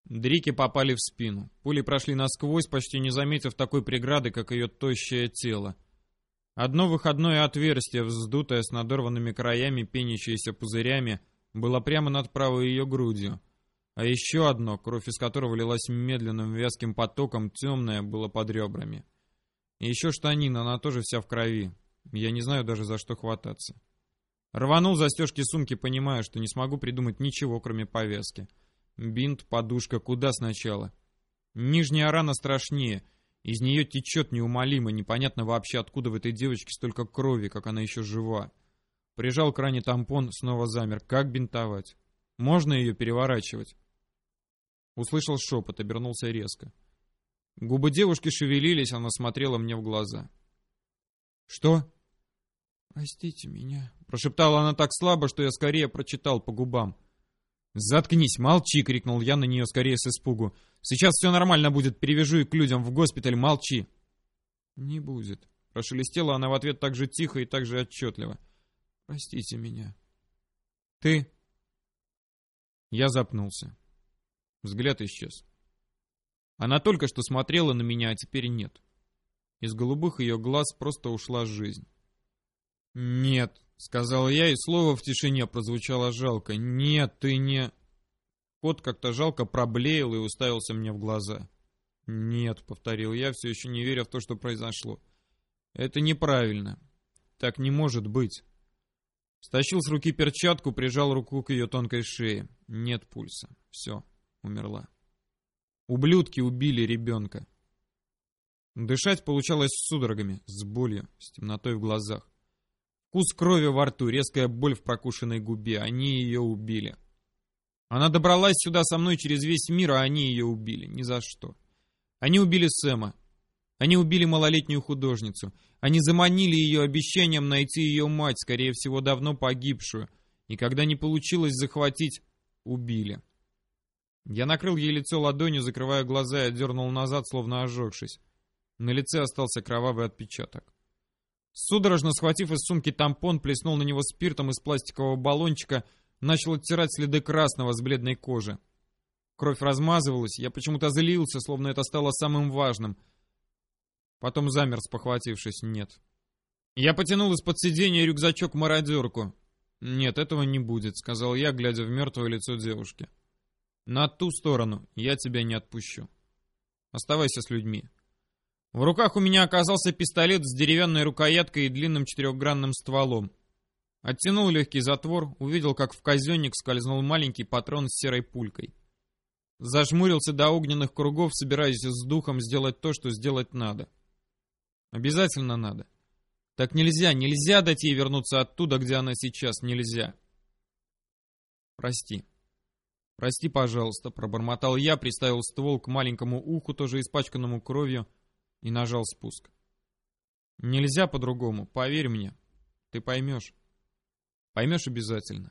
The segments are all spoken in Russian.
Дрики попали в спину. Пули прошли насквозь, почти не заметив такой преграды, как ее тощее тело. Одно выходное отверстие, вздутое с надорванными краями, пенящееся пузырями, было прямо над правой ее грудью. А еще одно, кровь из которого лилась медленным вязким потоком, темное, было под ребрами. И еще штанина, она тоже вся в крови. Я не знаю даже, за что хвататься. Рванул застежки сумки, понимая, что не смогу придумать ничего, кроме повязки. Бинт, подушка, куда сначала? Нижняя рана страшнее. Из нее течет неумолимо, непонятно вообще, откуда в этой девочке столько крови, как она еще жива. Прижал к ране тампон, снова замер. Как бинтовать? Можно ее переворачивать? Услышал шепот, обернулся резко. Губы девушки шевелились, она смотрела мне в глаза. «Что?» «Простите меня», — прошептала она так слабо, что я скорее прочитал по губам. «Заткнись, молчи!» — крикнул я на нее скорее с испугу. «Сейчас все нормально будет, перевяжу и к людям в госпиталь, молчи!» «Не будет», — прошелестела она в ответ так же тихо и так же отчетливо. «Простите меня». «Ты?» Я запнулся. Взгляд исчез. Она только что смотрела на меня, а теперь нет. Из голубых ее глаз просто ушла жизнь. «Нет», — сказал я, и слово в тишине прозвучало жалко. «Нет, ты не...» Кот как-то жалко проблеял и уставился мне в глаза. «Нет», — повторил я, все еще не веря в то, что произошло. «Это неправильно. Так не может быть». Стащил с руки перчатку, прижал руку к ее тонкой шее. Нет пульса. Все, умерла. Ублюдки убили ребенка. Дышать получалось с судорогами, с болью, с темнотой в глазах. Вкус крови во рту, резкая боль в прокушенной губе. Они ее убили. Она добралась сюда со мной через весь мир, а они ее убили. Ни за что. Они убили Сэма. Они убили малолетнюю художницу. Они заманили ее обещанием найти ее мать, скорее всего, давно погибшую. И когда не получилось захватить, убили. Я накрыл ей лицо ладонью, закрывая глаза, и отдернул назад, словно ожегшись. На лице остался кровавый отпечаток. Судорожно схватив из сумки тампон, плеснул на него спиртом из пластикового баллончика, начал оттирать следы красного с бледной кожи. Кровь размазывалась, я почему-то злился, словно это стало самым важным. Потом замер, спохватившись. Нет. Я потянул из-под сиденья рюкзачок-мародерку. «Нет, этого не будет», — сказал я, глядя в мертвое лицо девушки. «На ту сторону я тебя не отпущу. Оставайся с людьми». В руках у меня оказался пистолет с деревянной рукояткой и длинным четырехгранным стволом. Оттянул легкий затвор, увидел, как в казенник скользнул маленький патрон с серой пулькой. Зажмурился до огненных кругов, собираясь с духом сделать то, что сделать надо. Обязательно надо. Так нельзя, нельзя дать ей вернуться оттуда, где она сейчас, нельзя. Прости. Прости, пожалуйста, пробормотал я, приставил ствол к маленькому уху, тоже испачканному кровью, и нажал спуск. Нельзя по-другому, поверь мне. Ты поймешь. Поймешь обязательно.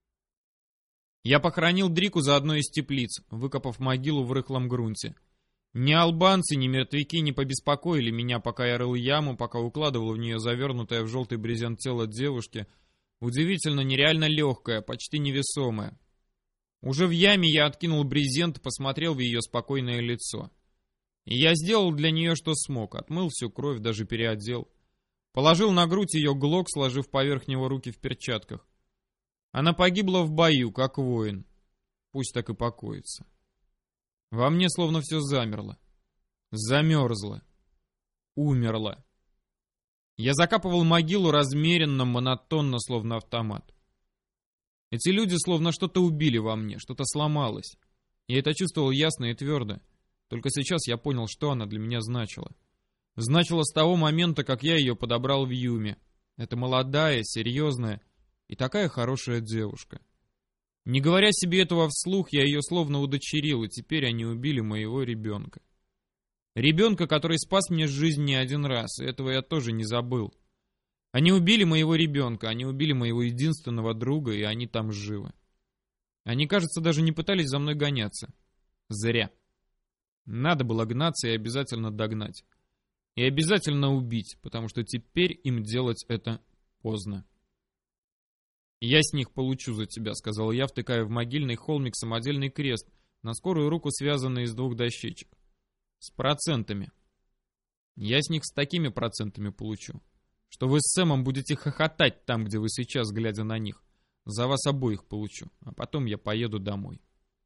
Я похоронил Дрику за одной из теплиц, выкопав могилу в рыхлом грунте. Ни албанцы, ни мертвяки не побеспокоили меня, пока я рыл яму, пока укладывал в нее завернутое в желтый брезент тело девушки, удивительно нереально легкое, почти невесомое. Уже в яме я откинул брезент, посмотрел в ее спокойное лицо. И я сделал для нее, что смог, отмыл всю кровь, даже переодел. Положил на грудь ее глок, сложив поверх него руки в перчатках. Она погибла в бою, как воин. Пусть так и покоится. Во мне словно все замерло. Замерзло. Умерло. Я закапывал могилу размеренно, монотонно, словно автомат. Эти люди словно что-то убили во мне, что-то сломалось. Я это чувствовал ясно и твердо. Только сейчас я понял, что она для меня значила. Значила с того момента, как я ее подобрал в Юме. Это молодая, серьезная и такая хорошая девушка. Не говоря себе этого вслух, я ее словно удочерил, и теперь они убили моего ребенка. Ребенка, который спас мне жизнь не один раз, и этого я тоже не забыл. Они убили моего ребенка, они убили моего единственного друга, и они там живы. Они, кажется, даже не пытались за мной гоняться. Зря. Надо было гнаться и обязательно догнать. И обязательно убить, потому что теперь им делать это поздно. «Я с них получу за тебя», — сказал я, втыкая в могильный холмик самодельный крест, на скорую руку связанные из 2 дощечек. С процентами. Я с них с такими процентами получу, что вы с Сэмом будете хохотать там, где вы сейчас, глядя на них. За вас обоих получу, а потом я поеду домой.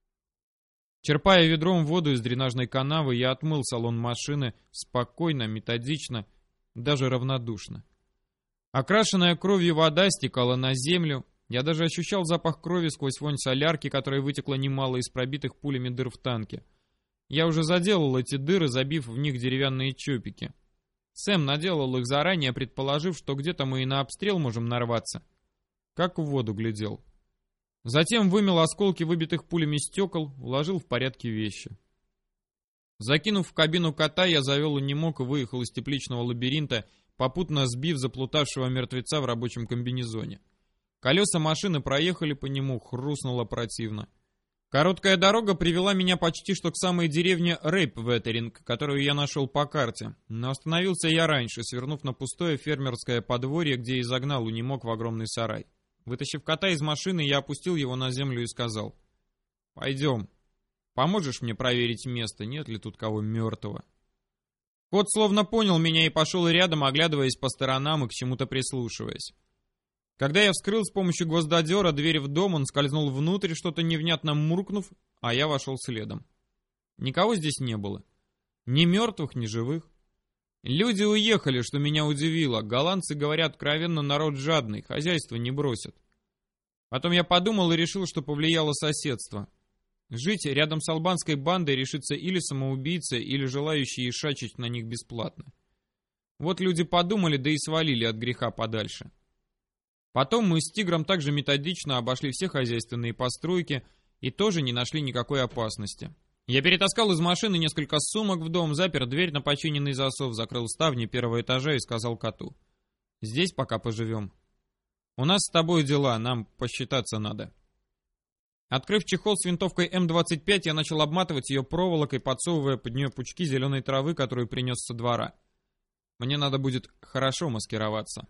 Черпая ведром воду из дренажной канавы, я отмыл салон машины спокойно, методично, даже равнодушно. Окрашенная кровью вода стекала на землю. Я даже ощущал запах крови сквозь вонь солярки, которая вытекла немало из пробитых пулями дыр в танке. Я уже заделал эти дыры, забив в них деревянные чопики. Сэм наделал их заранее, предположив, что где-то мы и на обстрел можем нарваться. Как в воду глядел. Затем вымел осколки выбитых пулями стекол, уложил в порядке вещи. Закинув в кабину кота, я завел унимок и выехал из тепличного лабиринта, попутно сбив заплутавшего мертвеца в рабочем комбинезоне. Колеса машины проехали по нему, хрустнуло противно. Короткая дорога привела меня почти что к самой деревне Рейпветеринг, которую я нашел по карте, но остановился я раньше, свернув на пустое фермерское подворье, где и загнал унимок в огромный сарай. Вытащив кота из машины, я опустил его на землю и сказал: «Пойдем. Поможешь мне проверить место, нет ли тут кого мертвого?» Кот словно понял меня и пошел рядом, оглядываясь по сторонам и к чему-то прислушиваясь. Когда я вскрыл с помощью гвоздодера дверь в дом, он скользнул внутрь, что-то невнятно муркнув, а я вошел следом. Никого здесь не было. Ни мертвых, ни живых. Люди уехали, что меня удивило. Голландцы, говорят, откровенно, народ жадный, хозяйство не бросят. Потом я подумал и решил, что повлияло соседство. Жить рядом с албанской бандой решится или самоубийца, или желающие ишачить на них бесплатно. Вот люди подумали, да и свалили от греха подальше. Потом мы с Тигром также методично обошли все хозяйственные постройки и тоже не нашли никакой опасности. Я перетаскал из машины несколько сумок в дом, запер дверь на починенный засов, закрыл ставни первого этажа и сказал коту: «Здесь пока поживем. У нас с тобой дела, нам посчитаться надо». Открыв чехол с винтовкой М-25, я начал обматывать ее проволокой, подсовывая под нее пучки зеленой травы, которую принес со двора. Мне надо будет хорошо маскироваться.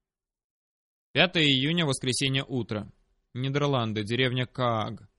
5 июня, воскресенье, утро. Нидерланды, деревня Каааг.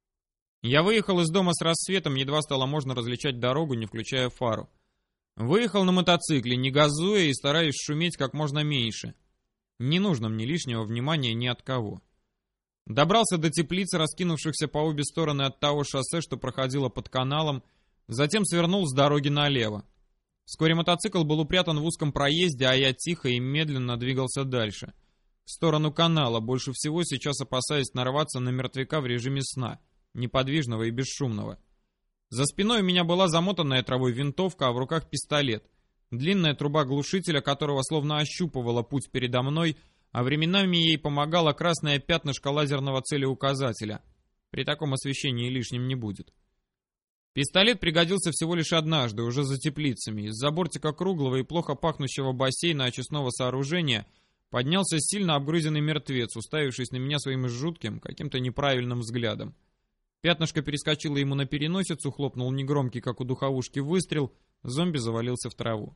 Я выехал из дома с рассветом, едва стало можно различать дорогу, не включая фару. Выехал на мотоцикле, не газуя и стараясь шуметь как можно меньше. Не нужно мне лишнего внимания ни от кого. Добрался до теплиц, раскинувшихся по обе стороны от того шоссе, что проходило под каналом, затем свернул с дороги налево. Вскоре мотоцикл был упрятан в узком проезде, а я тихо и медленно двигался дальше. В сторону канала, больше всего сейчас опасаясь нарваться на мертвяка в режиме сна, неподвижного и бесшумного. За спиной у меня была замотанная травой винтовка, а в руках пистолет. Длинная труба глушителя, которого словно ощупывала путь передо мной, а временами ей помогало красное пятнышко лазерного целеуказателя. При таком освещении лишним не будет. Пистолет пригодился всего лишь однажды, уже за теплицами. Из-за бортика круглого и плохо пахнущего бассейна очистного сооружения поднялся сильно обгрызенный мертвец, уставившись на меня своим жутким, каким-то неправильным взглядом. Пятнышко перескочило ему на переносицу, хлопнул негромкий, как у духовушки, выстрел, зомби завалился в траву.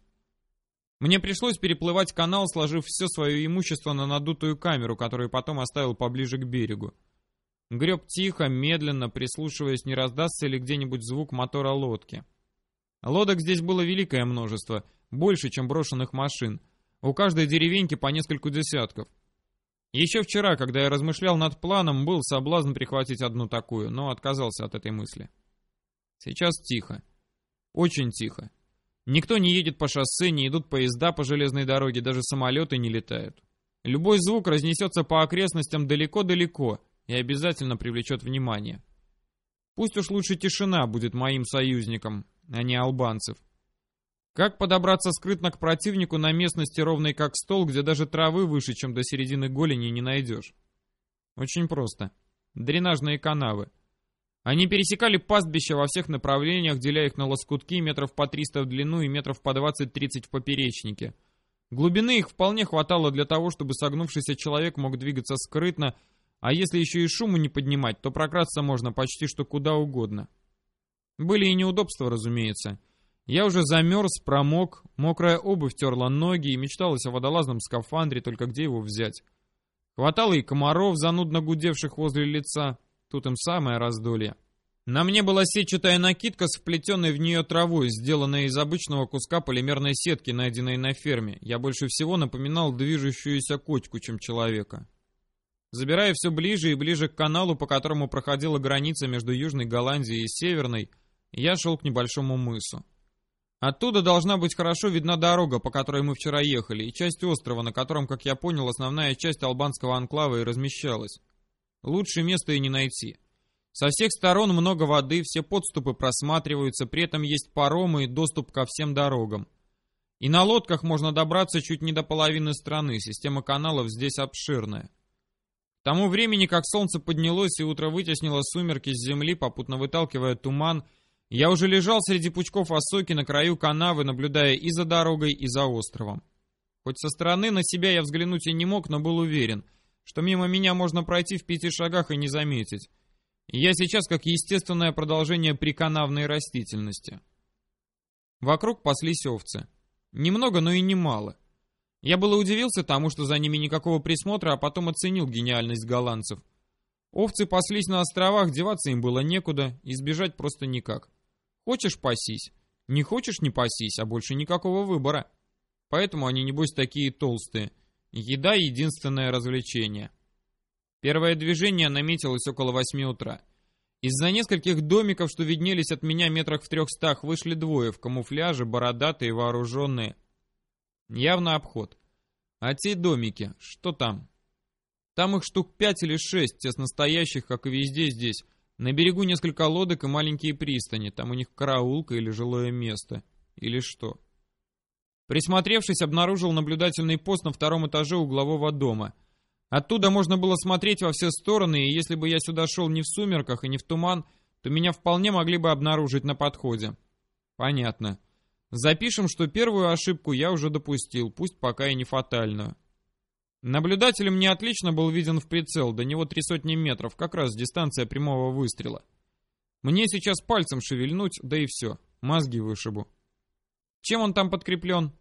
Мне пришлось переплывать канал, сложив все свое имущество на надутую камеру, которую потом оставил поближе к берегу. Греб тихо, медленно, прислушиваясь, не раздастся ли где-нибудь звук мотора лодки. Лодок здесь было великое множество, больше, чем брошенных машин. У каждой деревеньки по нескольку десятков. Еще вчера, когда я размышлял над планом, был соблазн прихватить одну такую, но отказался от этой мысли. Сейчас тихо. Очень тихо. Никто не едет по шоссе, не идут поезда по железной дороге, даже самолеты не летают. Любой звук разнесется по окрестностям далеко-далеко и обязательно привлечет внимание. Пусть уж лучше тишина будет моим союзником, а не албанцев. Как подобраться скрытно к противнику на местности ровной как стол, где даже травы выше, чем до середины голени, не найдешь? Очень просто. Дренажные канавы. Они пересекали пастбища во всех направлениях, деля их на лоскутки метров по 300 в длину и метров по 20-30 в поперечнике. Глубины их вполне хватало для того, чтобы согнувшийся человек мог двигаться скрытно, а если еще и шуму не поднимать, то прокрасться можно почти что куда угодно. Были и неудобства, разумеется. Я уже замерз, промок, мокрая обувь терла ноги и мечталось о водолазном скафандре, только где его взять. Хватало и комаров, занудно гудевших возле лица. Тут им самое раздолье. На мне была сетчатая накидка с вплетенной в нее травой, сделанная из обычного куска полимерной сетки, найденной на ферме. Я больше всего напоминал движущуюся кочку, чем человека. Забирая все ближе и ближе к каналу, по которому проходила граница между Южной Голландией и Северной, я шел к небольшому мысу. Оттуда должна быть хорошо видна дорога, по которой мы вчера ехали, и часть острова, на котором, как я понял, основная часть албанского анклава и размещалась. Лучше места и не найти. Со всех сторон много воды, все подступы просматриваются, при этом есть паромы и доступ ко всем дорогам. И на лодках можно добраться чуть не до половины страны, система каналов здесь обширная. К тому времени, как солнце поднялось и утро вытеснило сумерки с земли, попутно выталкивая туман, я уже лежал среди пучков осоки на краю канавы, наблюдая и за дорогой, и за островом. Хоть со стороны на себя я взглянуть и не мог, но был уверен, что мимо меня можно пройти в 5 шагах и не заметить. Я сейчас как естественное продолжение приканавной растительности. Вокруг паслись овцы. Немного, но и немало. Я было удивился тому, что за ними никакого присмотра, а потом оценил гениальность голландцев. Овцы паслись на островах, деваться им было некуда, избежать просто никак. Хочешь — пасись, не хочешь — не пасись, а больше никакого выбора. Поэтому они, небось, такие толстые. Еда — единственное развлечение. Первое движение наметилось около 8 утра. Из-за нескольких домиков, что виднелись от меня метрах в 300, вышли двое в камуфляже, бородатые, вооруженные. Явно обход. А те домики, что там? Там их штук 5 или 6, тесно стоящих, как и везде здесь. На берегу несколько лодок и маленькие пристани. Там у них караулка или жилое место. Или что? Присмотревшись, обнаружил наблюдательный пост на 2-м этаже углового дома. Оттуда можно было смотреть во все стороны, и если бы я сюда шел не в сумерках и не в туман, то меня вполне могли бы обнаружить на подходе. Понятно. Запишем, что первую ошибку я уже допустил, пусть пока и не фатальную. Наблюдатель мне отлично был виден в прицел, до него 300 метров, как раз дистанция прямого выстрела. Мне сейчас пальцем шевельнуть, да и все, мозги вышибу. Чем он там подкреплен?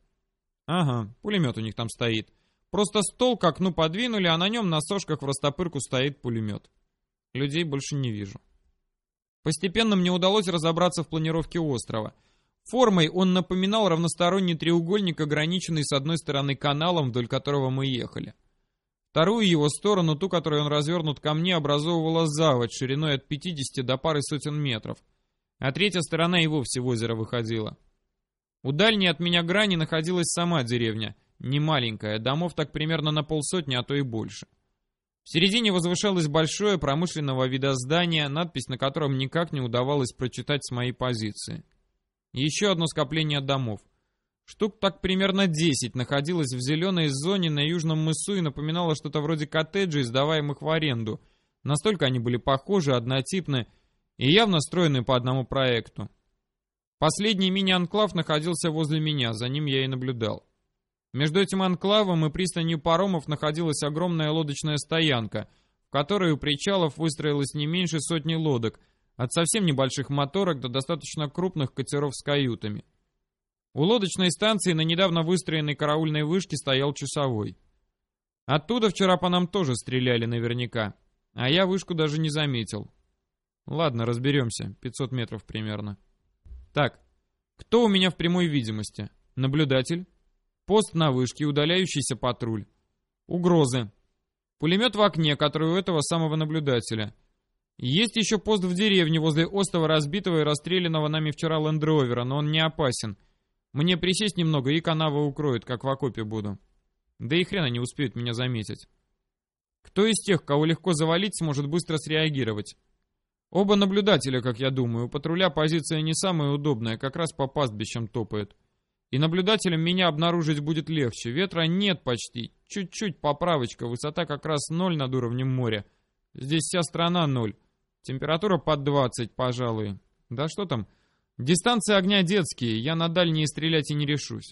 Ага, пулемет у них там стоит. Просто стол к окну подвинули, а на нем на сошках в растопырку стоит пулемет. Людей больше не вижу. Постепенно мне удалось разобраться в планировке острова. Формой он напоминал равносторонний треугольник, ограниченный с одной стороны каналом, вдоль которого мы ехали. Вторую его сторону, ту, которой он развернут ко мне, образовывала заводь шириной от 50 до пары сотен метров, а третья сторона и вовсе в озеро выходила. У дальней от меня грани находилась сама деревня, не маленькая, домов так примерно на 50, а то и больше. В середине возвышалось большое промышленного вида здание, надпись на котором никак не удавалось прочитать с моей позиции. Еще одно скопление домов. Штук так примерно 10 находилось в зеленой зоне на южном мысу и напоминало что-то вроде коттеджей, сдаваемых в аренду. Настолько они были похожи, однотипны и явно стройны по одному проекту. Последний мини-анклав находился возле меня, за ним я и наблюдал. Между этим анклавом и пристанью паромов находилась огромная лодочная стоянка, в которой у причалов выстроилось не меньше 100 лодок, от совсем небольших моторок до достаточно крупных катеров с каютами. У лодочной станции на недавно выстроенной караульной вышке стоял часовой. Оттуда вчера по нам тоже стреляли наверняка, а я вышку даже не заметил. Ладно, разберемся, 500 метров примерно. Так, кто у меня в прямой видимости? Наблюдатель? Пост на вышке, удаляющийся патруль. Угрозы. Пулемет в окне, который у этого самого наблюдателя. Есть еще пост в деревне возле остова разбитого и расстрелянного нами вчера лендровера, но он не опасен. Мне присесть немного и канава укроет, как в окопе буду. Да и хрена не успеют меня заметить. Кто из тех, кого легко завалить, сможет быстро среагировать? Оба наблюдателя, как я думаю. У патруля позиция не самая удобная, как раз по пастбищам топает. И наблюдателям меня обнаружить будет легче. Ветра нет почти. Чуть-чуть поправочка. Высота как раз 0 над уровнем моря. Здесь вся страна 0. Температура под 20, пожалуй. Да что там? Дистанции огня детские. Я на дальние стрелять и не решусь.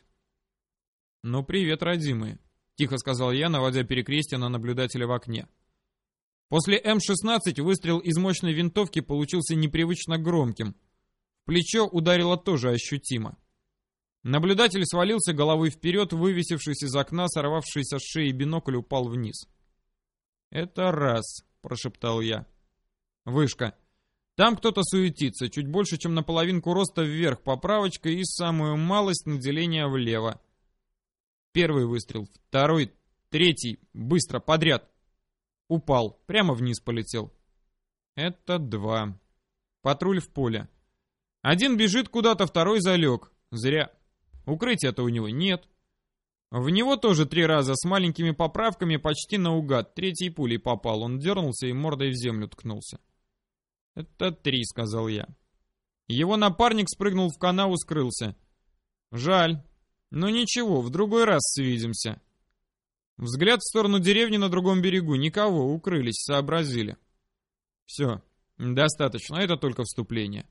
Ну, привет, родимые. Тихо сказал я, наводя перекрестие на наблюдателя в окне. После М-16 выстрел из мощной винтовки получился непривычно громким. В плечо ударило тоже ощутимо. Наблюдатель свалился головой вперед, вывесившись из окна, сорвавшийся с шеи бинокль упал вниз. «Это раз», — прошептал я. «Вышка. Там кто-то суетится, чуть больше, чем на половинку роста вверх, поправочка и самую малость наделения влево. Первый выстрел, второй, третий, быстро, подряд. Упал, прямо вниз полетел. Это 2. Патруль в поле. Один бежит куда-то, второй залег. Зря. Укрытия-то у него нет. В него тоже 3 раза с маленькими поправками почти наугад. Третьей пулей попал. Он дернулся и мордой в землю ткнулся. «Это 3», — сказал я. Его напарник спрыгнул в канаву, скрылся. Жаль. Но ничего, в другой раз свидимся. Взгляд в сторону деревни на другом берегу. Никого, укрылись, сообразили. Все, достаточно, это только вступление.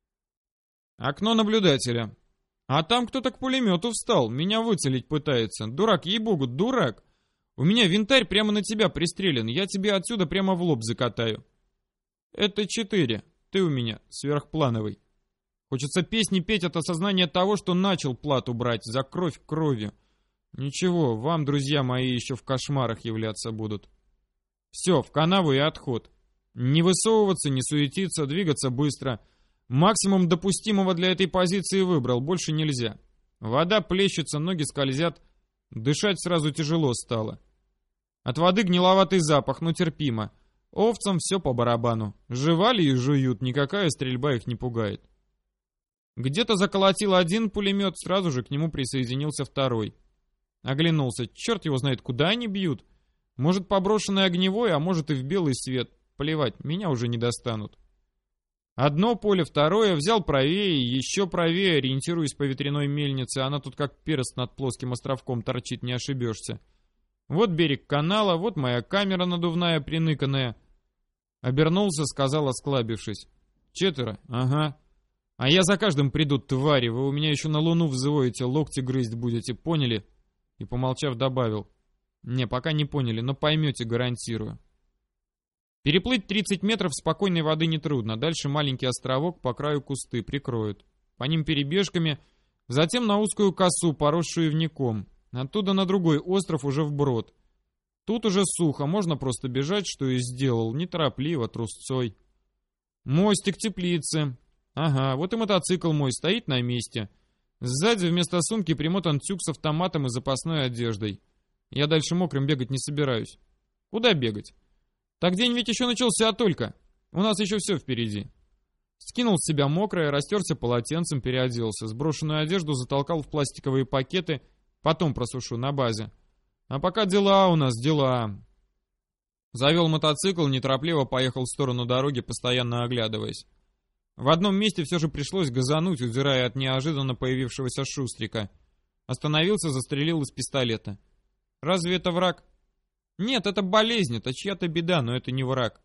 Окно наблюдателя. А там кто-то к пулемету встал, меня выцелить пытается. Дурак, ей-богу, дурак. У меня винтарь прямо на тебя пристрелен, я тебе отсюда прямо в лоб закатаю. Это 4, ты у меня сверхплановый. Хочется песни петь от осознания того, что начал плату брать за кровь кровью. Ничего, вам, друзья мои, еще в кошмарах являться будут. Все, в канаву и отход. Не высовываться, не суетиться, двигаться быстро. Максимум допустимого для этой позиции выбрал, больше нельзя. Вода плещется, ноги скользят. Дышать сразу тяжело стало. От воды гниловатый запах, но терпимо. Овцам все по барабану. Жевали и жуют, никакая стрельба их не пугает. Где-то заколотил один пулемет, сразу же к нему присоединился второй. Оглянулся, черт его знает, куда они бьют. Может, поброшенный огневой, а может и в белый свет. Плевать, меня уже не достанут. Одно поле, второе, взял правее, еще правее, ориентируясь по ветряной мельнице. Она тут как перст над плоским островком торчит, не ошибешься. Вот берег канала, вот моя камера надувная, приныканная. Обернулся, сказал, осклабившись. 4, ага. А я за каждым приду, твари, вы у меня еще на луну взвоите, локти грызть будете, поняли? И, помолчав, добавил. Не, пока не поняли, но поймете, гарантирую. Переплыть 30 метров спокойной воды нетрудно. Дальше маленький островок, по краю кусты прикроют. По ним перебежками, затем на узкую косу, поросшую ивняком. Оттуда на другой остров уже вброд. Тут уже сухо, можно просто бежать, что и сделал, неторопливо, трусцой. Мостик, теплицы. Ага, вот и мотоцикл мой стоит на месте. Сзади вместо сумки примотан тюк с автоматом и запасной одеждой. Я дальше мокрым бегать не собираюсь. Куда бегать? Так день ведь еще начался только. У нас еще все впереди. Скинул с себя мокрое, растерся полотенцем, переоделся. Сброшенную одежду затолкал в пластиковые пакеты, потом просушу на базе. А пока дела у нас, дела. Завел мотоцикл, неторопливо поехал в сторону дороги, постоянно оглядываясь. В одном месте все же пришлось газануть, удирая от неожиданно появившегося шустрика. Остановился, застрелил из пистолета. Разве это враг? Нет, это болезнь, это чья-то беда, но это не враг.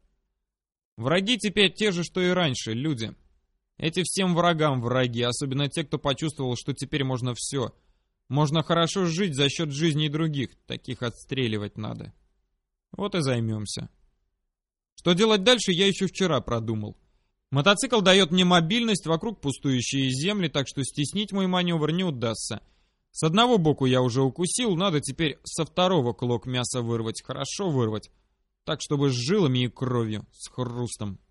Враги теперь те же, что и раньше, люди. Эти всем врагам враги, особенно те, кто почувствовал, что теперь можно все. Можно хорошо жить за счет жизни других, таких отстреливать надо. Вот и займемся. Что делать дальше, я еще вчера продумал. Мотоцикл дает мне мобильность, вокруг пустующие земли, так что стеснить мой маневр не удастся. С одного боку я уже укусил, надо теперь со второго клок мяса вырвать, хорошо вырвать. Так, чтобы с жилами и кровью, с хрустом.